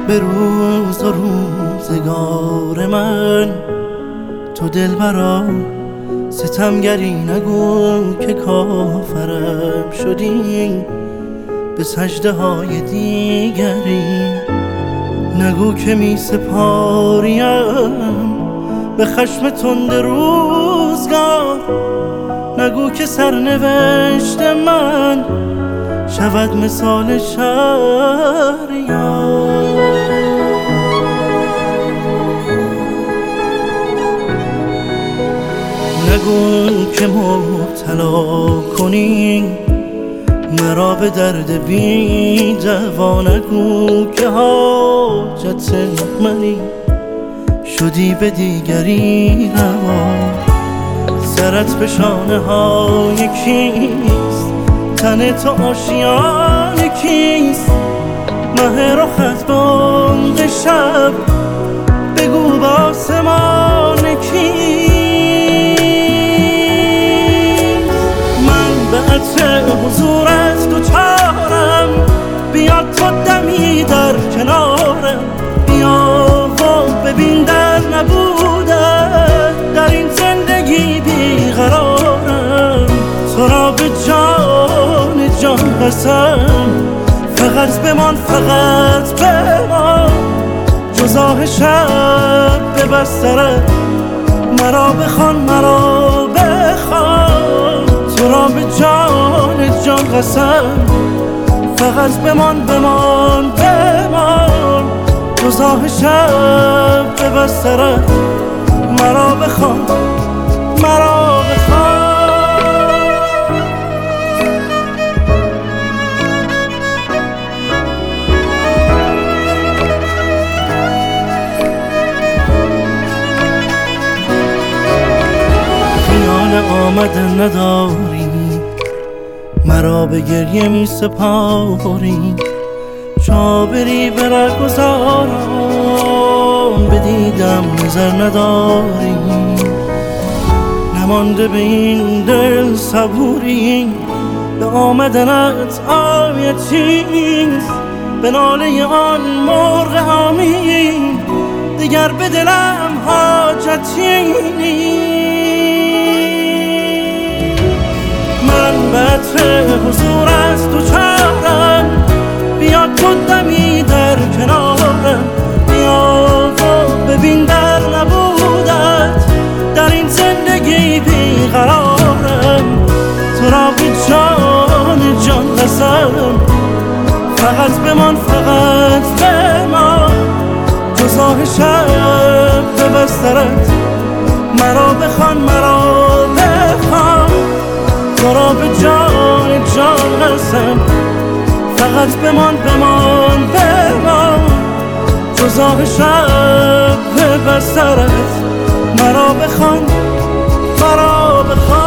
به روز و روزگار من. تو دلبرا ستمگری نگو که کافرم شدی، به سجده های دیگری نگو که می سپاریم به خشم تند روزگار. نگو که سرنوشت من شود مثال شهریار. نگو که مبتلا کنی مرا به درد بی دوا. نگو که حاجت منی شدی به دیگری روا. سرت به شانه های کیست؟ تن تو آشیان کیست؟ مه رخت به عمق شب بگو به آسمان کیست؟ من به عطر حضورت دوچارم، بیا تو دمی در کنارم. بیا و ببین در نبودن در این زندگی بیقرارم. تو را به جان جان قسم فقط بمان، فقط بمان. جز آه شب به بسترت مرا بخوان، مرا بخوان. تو را به جان جان قسم فقط بمان، بمان، بمان. جز آه شب به بسترت مرا بخوان، مرا بخوان. آمدن نداری مرا به گریه می سپاری. چابری برگذارم به دیدم نظر نداری. نمانده به این دل صبوری به آمدنت آیتیست. به ناله آن مرغ حامی دیگر به دلم حاجتی نیست. من به عطر حضورت دوچارم، بیا تو دمی در کنارم. بیا و ببین در نبودت در این زندگی بیقرارم. تو را به جان جان قسم فقط بمان، فقط بمان. جز آه شب به بسترت مرا بخوان، مرا بخوان. تو را به جان جان قسم فقط بمان، بمان، بمان. جز آه شب به بسترت مرا بخوان، مرا بخوان.